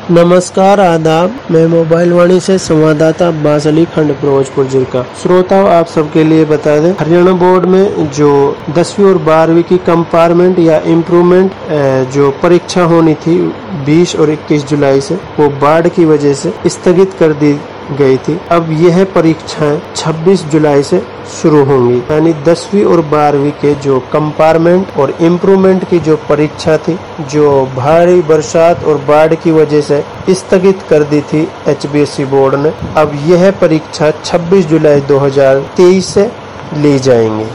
नमस्कार, आदाब। मैं मोबाइल वाणी से संवाददाता अब्बास अली, खंड फिरोजपुर जिला। श्रोताओं, आप सबके लिए बता दें, हरियाणा बोर्ड में जो 10वीं और 12वीं की कंपार्टमेंट या इम्प्रूवमेंट जो परीक्षा होनी थी 20 और 21 जुलाई से, वो बाढ़ की वजह से स्थगित कर दी गई थी। अब यह परीक्षाएं 26 जुलाई से शुरू होंगी। यानी 10वीं और 12वीं के जो कंपार्टमेंट और इम्प्रूवमेंट की जो परीक्षा थी, जो भारी बरसात और बाढ़ की वजह से स्थगित कर दी थी HBSE बोर्ड ने, अब यह परीक्षा 26 जुलाई 2023 से ली जाएंगी।